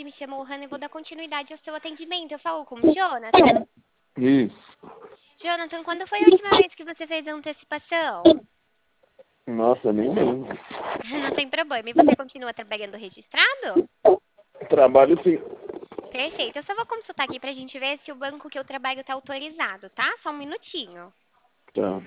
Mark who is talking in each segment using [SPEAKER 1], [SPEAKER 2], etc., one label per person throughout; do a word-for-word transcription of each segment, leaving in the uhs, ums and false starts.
[SPEAKER 1] me chamo Hannah e vou dar continuidade ao seu atendimento. Eu falo com o Jonathan.
[SPEAKER 2] Isso.
[SPEAKER 1] Jonathan, quando foi a última vez que você fez a antecipação?
[SPEAKER 2] Nossa, nem lembro.
[SPEAKER 1] Não tem problema. E você continua trabalhando registrado?
[SPEAKER 2] Trabalho sim.
[SPEAKER 1] Perfeito. Eu só vou consultar aqui pra gente ver se o banco que eu trabalho tá autorizado, tá? Só um minutinho.
[SPEAKER 2] Tá.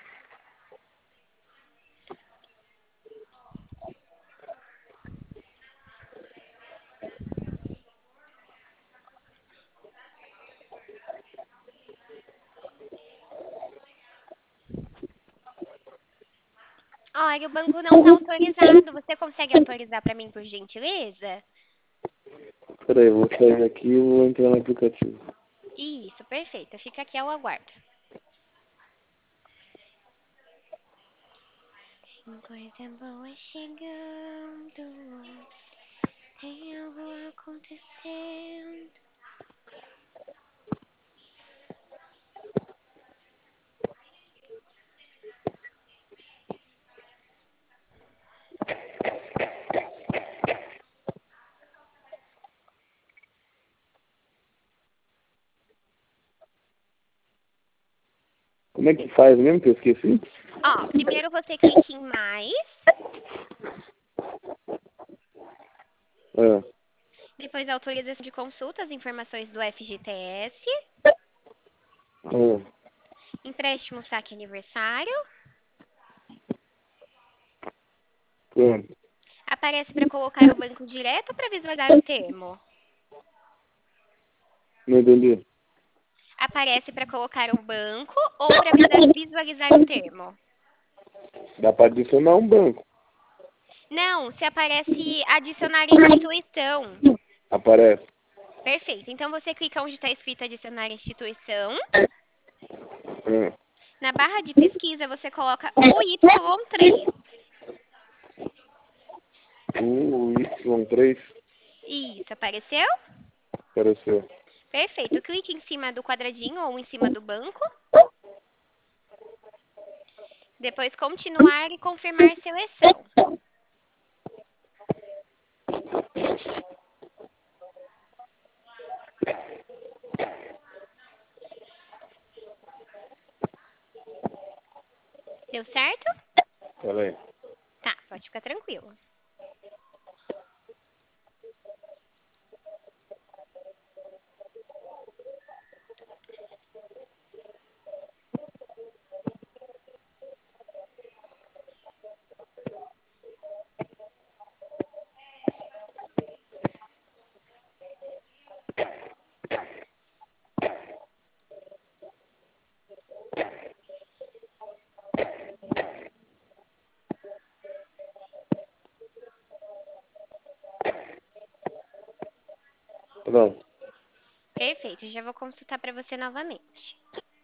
[SPEAKER 1] Olha, o banco não tá autorizado. Você consegue autorizar pra mim, por gentileza?
[SPEAKER 2] Peraí, eu vou sair aqui e vou entrar no aplicativo.
[SPEAKER 1] Isso, perfeito. Fica aqui ao aguardo. Coisa boa chegando. Tem algo acontecendo.
[SPEAKER 2] Como é que faz mesmo que eu esqueci?
[SPEAKER 1] Ó, primeiro você clica em mais.
[SPEAKER 2] É.
[SPEAKER 1] Depois autorização de consulta, as informações do F G T S.
[SPEAKER 2] É.
[SPEAKER 1] Empréstimo saque aniversário.
[SPEAKER 2] Pronto.
[SPEAKER 1] Aparece para colocar o banco direto para visualizar o termo.
[SPEAKER 2] Não entendi.
[SPEAKER 1] Aparece para colocar o banco ou para visualizar o termo?
[SPEAKER 2] Dá pra adicionar um banco.
[SPEAKER 1] Não, se aparece adicionar instituição.
[SPEAKER 2] Aparece.
[SPEAKER 1] Perfeito. Então você clica onde está escrito adicionar instituição.
[SPEAKER 2] É.
[SPEAKER 1] Na barra de pesquisa você coloca o Y três.
[SPEAKER 2] O Y três
[SPEAKER 1] Isso, apareceu?
[SPEAKER 2] apareceu.
[SPEAKER 1] Perfeito. Clique em cima do quadradinho ou em cima do banco. Depois continuar e confirmar seleção. Deu certo?
[SPEAKER 2] Peraí.
[SPEAKER 1] Tá, pode ficar tranquilo.
[SPEAKER 2] Pronto.
[SPEAKER 1] Perfeito, já vou consultar para você novamente.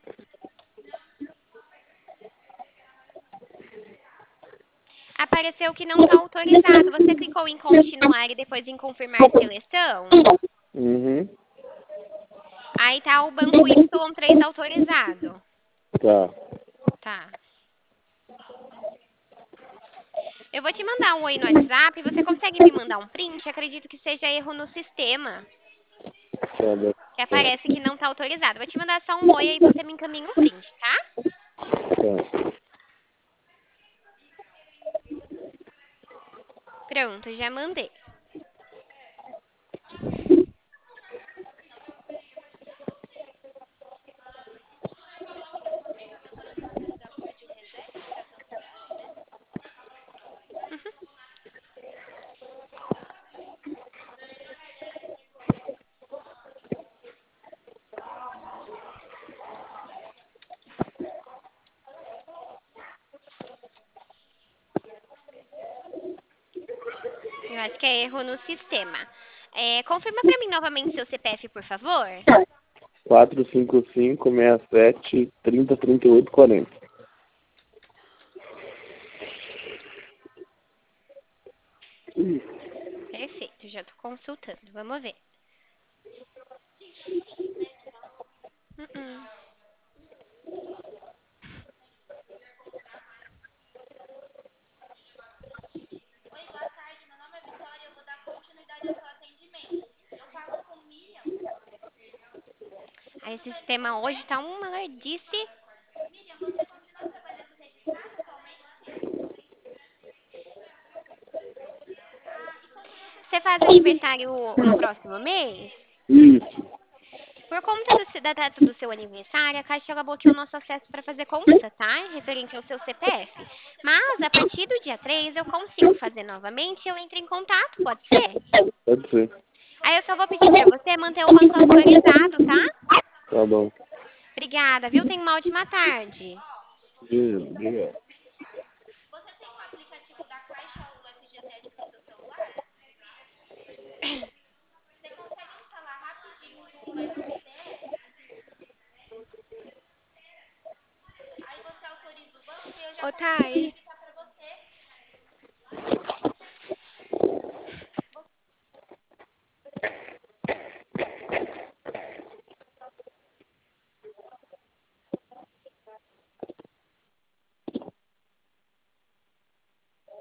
[SPEAKER 1] Apareceu que não está autorizado. Você clicou em continuar e depois em confirmar seleção?
[SPEAKER 2] Uhum.
[SPEAKER 1] Aí tá o banco Y três autorizado.
[SPEAKER 2] Tá.
[SPEAKER 1] Tá. Eu vou te mandar um oi no WhatsApp. Você consegue me mandar um print? Acredito que seja erro no sistema.
[SPEAKER 2] Tá, dá
[SPEAKER 1] Que
[SPEAKER 2] certo.
[SPEAKER 1] aparece que não está autorizado. Vou te mandar só um oi aí você me encaminha um print, tá?
[SPEAKER 2] Tá.
[SPEAKER 1] Pronto, já mandei. Eu acho que é erro no sistema. É, confirma para mim novamente seu C P F, por favor.
[SPEAKER 2] quatro cinco cinco, seis sete, trinta, trinta e oito, quarenta.
[SPEAKER 1] Perfeito, já tô consultando. Vamos ver. Uh-uh. Esse sistema hoje tá uma lerdice. Você faz aniversário no próximo mês?
[SPEAKER 2] Isso.
[SPEAKER 1] Por conta do, se- da data do seu aniversário, a Caixa ela bloqueou o nosso acesso para fazer conta, tá? Referente ao seu C P F. Mas a partir do dia três eu consigo fazer novamente e eu entro em contato, pode ser?
[SPEAKER 2] Pode ser.
[SPEAKER 1] Aí eu só vou pedir para você manter o banco atualizado, tá?
[SPEAKER 2] Tá bom.
[SPEAKER 1] Obrigada, viu? Tenha uma ótima tarde.
[SPEAKER 2] Beleza, obrigado.
[SPEAKER 1] Você tem o aplicativo da Caixa ou do F G Tese no seu celular? Você consegue instalar rapidinho no F G Tese? Aí você autoriza o banco e eu já Ô, Thay.